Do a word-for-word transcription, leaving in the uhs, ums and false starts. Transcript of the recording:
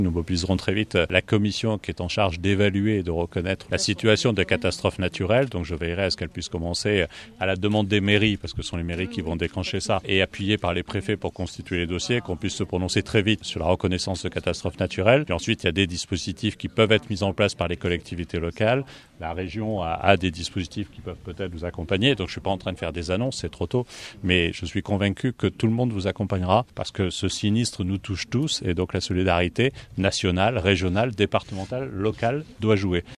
Nous mobiliserons très vite la commission qui est en charge d'évaluer et de reconnaître la situation de catastrophe naturelle. Donc je veillerai à ce qu'elle puisse commencer à la demande des mairies, parce que ce sont les mairies qui vont déclencher ça, et appuyée par les préfets pour constituer les dossiers, qu'on puisse se prononcer très vite sur la reconnaissance de catastrophe naturelle. Puis ensuite, il y a des dispositifs qui peuvent être mis en place par les collectivités locales. La région a, a des dispositifs qui peuvent peut-être vous accompagner. Donc je ne suis pas en train de faire des annonces, c'est trop tôt. Mais je suis convaincu que tout le monde vous accompagnera, parce que ce sinistre nous touche tous, et donc la solidarité nationale, régionale, départementale, locale doit jouer.